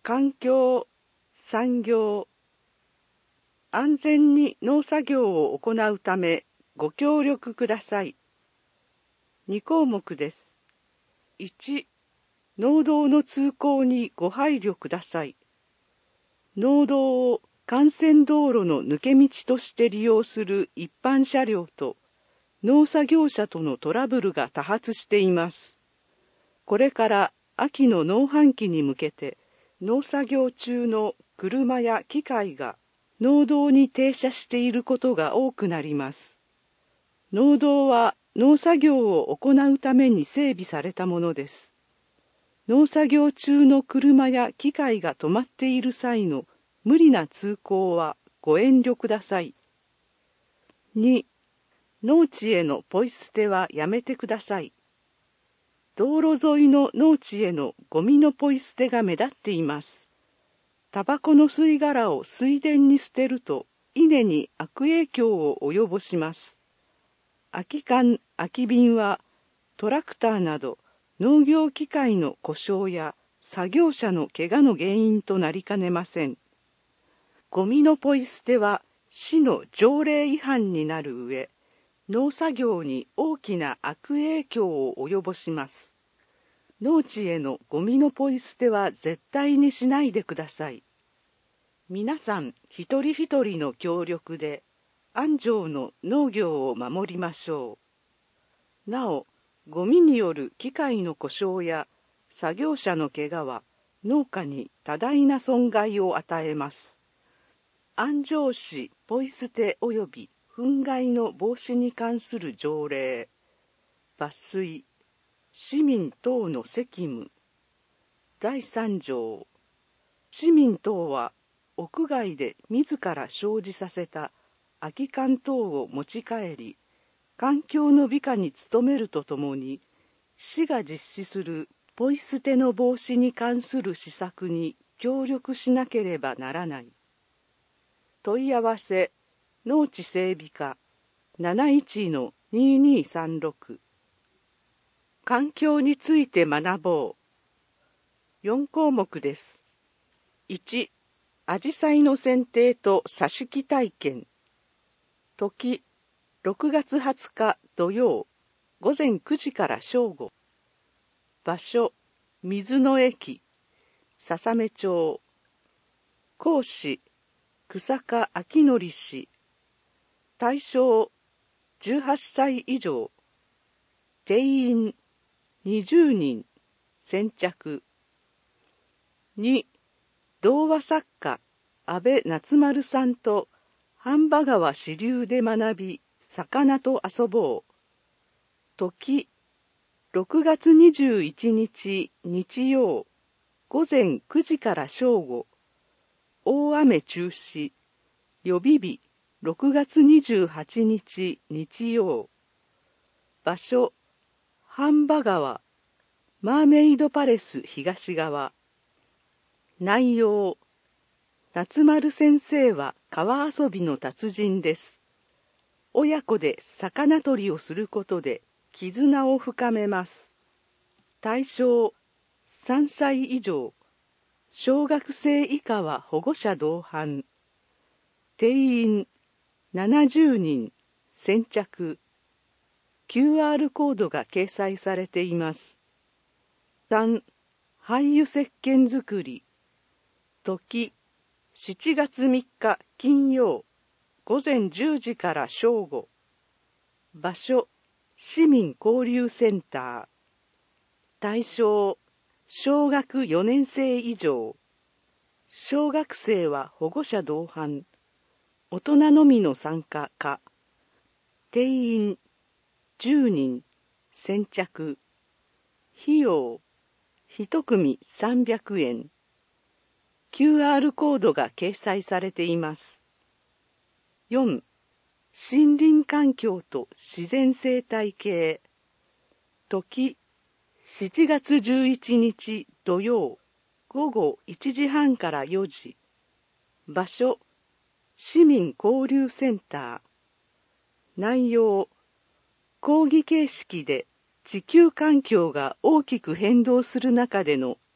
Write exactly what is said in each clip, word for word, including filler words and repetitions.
環境、産業、安全に農作業を行うためご協力ください。に項目です。いち、農道の通行にご配慮ください。農道を幹線道路の抜け道として利用する一般車両と農作業者とのトラブルが多発しています。これから秋の農繁期に向けて農作業中の車や機械が農道に停車していることが多くなります。農道は農作業を行うために整備されたものです。農作業中の車や機械が止まっている際の無理な通行はご遠慮ください。に、農地へのポイ捨てはやめてください。道路沿いの農地へのゴミのポイ捨てが目立っています。タバコの吸い殻を水田に捨てると稲に悪影響を及ぼします。空き缶、空き瓶はトラクターなど農業機械の故障や作業者の怪我の原因となりかねません。ゴミのポイ捨ては市の条例違反になる上、農作業に大きな悪影響を及ぼします。農地へのゴミのポイ捨ては絶対にしないでください。皆さん一人一人の協力で安城の農業を守りましょう。なお、ゴミによる機械の故障や作業者の怪我は農家に多大な損害を与えます。安城市ポイ捨て及び憤慨の防止に関する条例、抜粋、市民等の責務、だいさん条、市民等は屋外で自ら生じさせた空き缶等を持ち帰り、環境の美化に努めるとともに、市が実施するポイ捨ての防止に関する施策に協力しなければならない。問い合わせ、農地整備課 なないちのににさんろく。環境について学ぼう。よん項目です。いち、アジサイの剪定と挿し木体験。時、ろくがつはつか土曜、午前くじから正午。場所、水の駅、笹目町。講師、草加明則氏。対象、じゅうはっさい以上。定員、にじゅうにん。先着。に、童話作家、安倍夏丸さんと、飯場川支流で学び、魚と遊ぼう。時、ろくがつにじゅういちにち日曜、午前くじから正午。大雨中止。予備日、ろくがつにじゅうはちにち日曜。場所、飯場川、マーメイドパレス東側。内容、夏丸先生は川遊びの達人です。親子で魚取りをすることで絆を深めます。対象、さんさい以上。小学生以下は保護者同伴。定員、ななじゅうにん。先着。キューアール コードが掲載されています。さん、廃油石鹸作り。時、しちがつみっか金曜、午前じゅうじから正午。場所、市民交流センター。対象、小学よねんせい以上。小学生は保護者同伴。大人のみの参加か。定員、じゅうにん。先着。費用、一組さんびゃくえん。キューアール コードが掲載されています。よん、森林環境と自然生態系。時、しちがつじゅういちにち土曜、午後いちじはんからよじ。場所、市民交流センター。内容、講義形式で地球環境が大きく変動する中での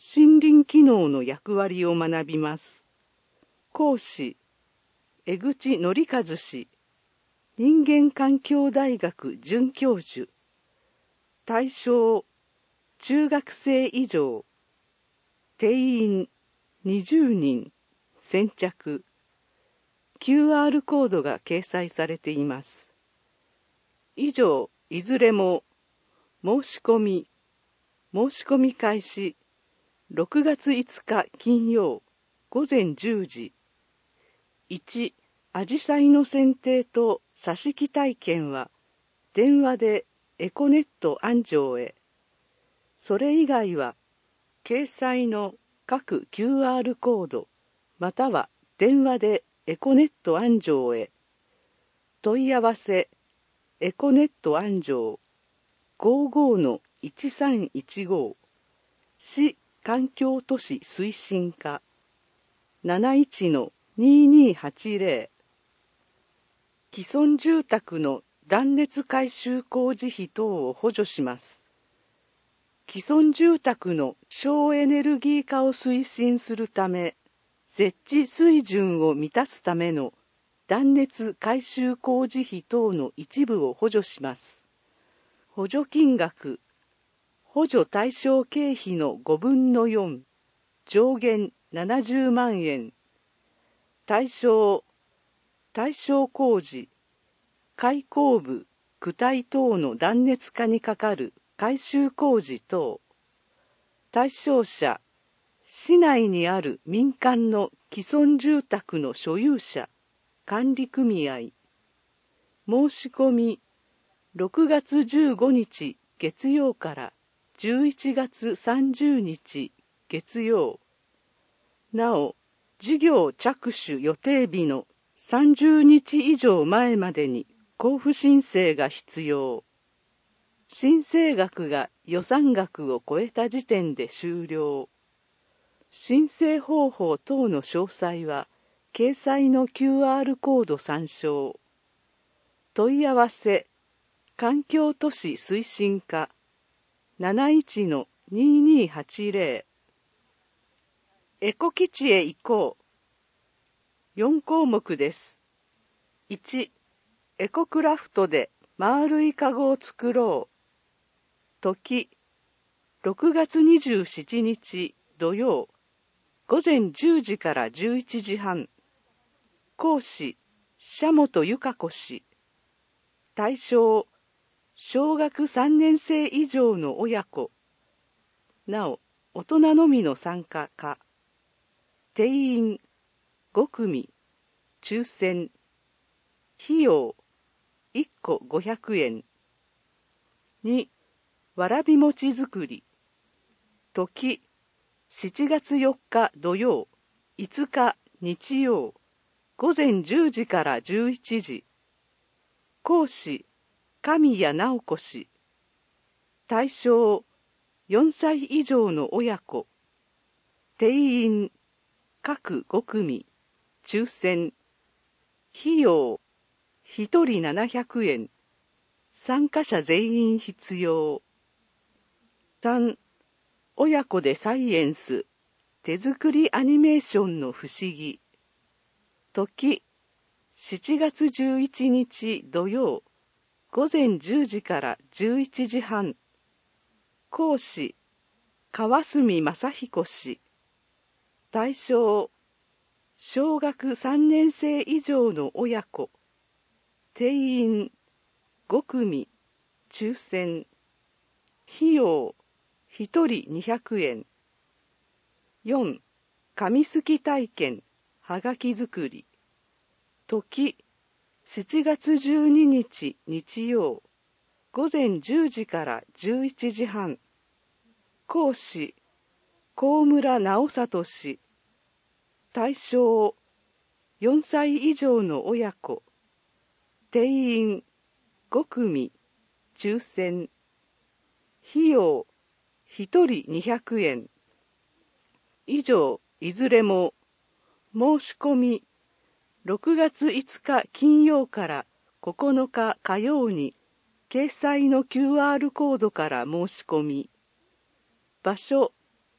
森林機能の役割を学びます。講師、江口則和氏、人間環境大学准教授。対象、中学生以上。定員、にじゅうにん。先着。キューアール コードが掲載されています。以上、いずれも、申し込み、申し込み開始、ろくがついつか金曜、午前じゅうじ。いち、アジサイの剪定と挿し木体験は、電話でエコネット安城へ。それ以外は、掲載の各 キューアール コード、または電話でエコネット安城へ。問い合わせ、エコネット安城 ごじゅうごのいちさんいちご 市環境都市推進課 ななじゅういちのににはちぜろ 既存住宅の断熱改修工事費等を補助します。既存住宅の省エネルギー化を推進するため、設置水準を満たすための断熱改修工事費等の一部を補助します。補助金額、補助対象経費のごぶんのよん、上限ななじゅうまんえん。対象、対象工事、開口部、躯体等の断熱化にかかる改修工事等。対象者、市内にある民間の既存住宅の所有者、管理組合。申し込み、ろくがつじゅうごにち月曜からじゅういちがつさんじゅうにち月曜。なお、事業着手予定日のさんじゅうにち以上前までに交付申請が必要。申請額が予算額を超えた時点で終了。申請方法等の詳細は、掲載の キューアール コード参照。問い合わせ、環境都市推進課 ななじゅういちのににはちぜろ。エコ基地へ行こう。よんこうもくです。いち、エコクラフトで丸いかごを作ろう。時、ろくがつにじゅうしちにち土曜、午前じゅうじからじゅういちじはん。講師、社本由香子氏。対象、小学さんねんせい以上の親子。なお、大人のみの参加か。定員、ごくみ、抽選。費用、いっこごひゃくえん。に、わらび餅作り。時、しちがつよっか土曜、いつか日曜、午前じゅうじからじゅういちじ。講師、神谷直子氏。対象、よんさい以上の親子。定員、各ごくみ、抽選。費用、ひとりななひゃくえん。参加者全員必要。さん、親子でサイエンス、手作りアニメーションの不思議。時、しちがつじゅういちにち土曜、午前じゅうじからじゅういちじはん。講師、川澄正彦氏。対象、小学さんねんせい以上の親子。定員、ごくみ、抽選。費用、ひとりにひゃくえん。よん、紙すき体験、はがき作り。時、しちがつじゅうににち日曜、午前じゅうじからじゅういちじはん。講師、高村直里氏。対象、よんさい以上の親子。定員、ごくみ、抽選。費用、ひとりにひゃくえん。以上、いずれも、申し込み、ろくがついつか金曜からここのか火曜に、掲載の キューアール コードから申し込み。場所、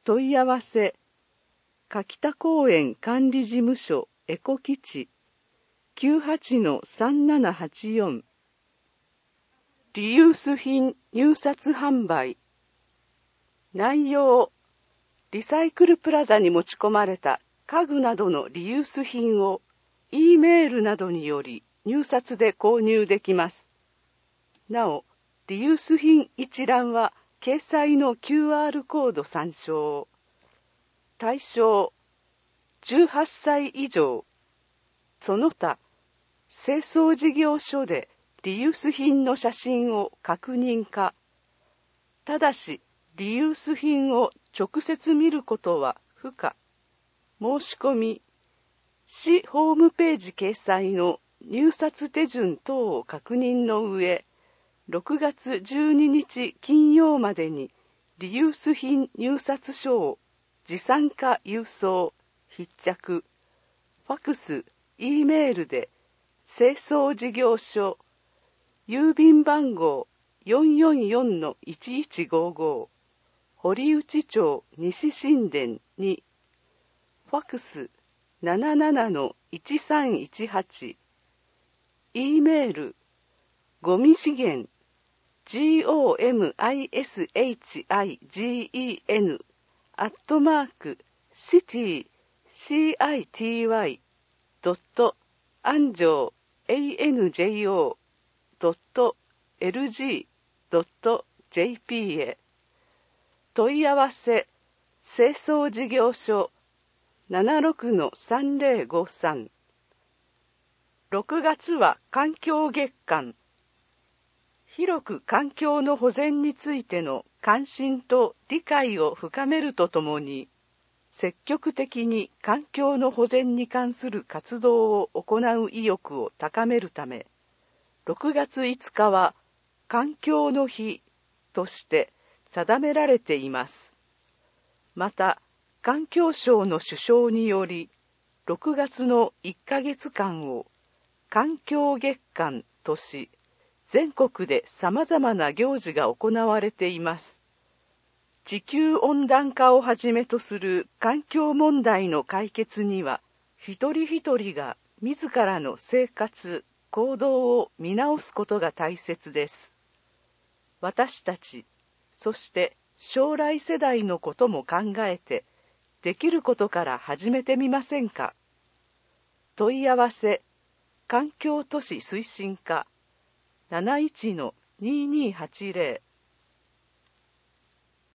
問い合わせ柿田公園管理事務所エコ基地 きゅうはちのさんななはちよん。 リユース品入札販売。内容、リサイクルプラザに持ち込まれた家具などのリユース品を E メールなどにより入札で購入できます。なお、リユース品一覧は掲載の キューアール コード参照。対象、じゅうはっさい以上。その他、清掃事業所でリユース品の写真を確認か。ただし、リユース品を直接見ることは不可。申し込み、市ホームページ掲載の入札手順等を確認の上、ろくがつじゅうににち金曜までにリユース品入札書を持参か郵送、必着、ファクス、E メールで清掃事業所、郵便番号 よんよんよんのいちいちごご、堀内町西新田に、ファクス ななななのいちさんいちはち、E メール、ゴミ資源、ゴミシゲン、アットマーク、シティ、シティ、ドット、アンジョー、エーエヌジェイオー、ドット、エルジー、ドット、ジェーピー へ。問い合わせ、清掃事業所 ななろくのさんぜろごさん。ろくがつは環境月間。広く環境の保全についての関心と理解を深めるとともに、積極的に環境の保全に関する活動を行う意欲を高めるため、ろくがついつかは環境の日として定められています。また、環境省の主掌により、ろくがつのいっかげつかんを環境月間とし、全国で様々な行事が行われています。地球温暖化をはじめとする環境問題の解決には、一人一人が自らの生活、行動を見直すことが大切です。私たち、そして将来世代のことも考えて、できることから始めてみませんか。問い合わせ、環境都市推進課 なないちのにーにーはちぜろ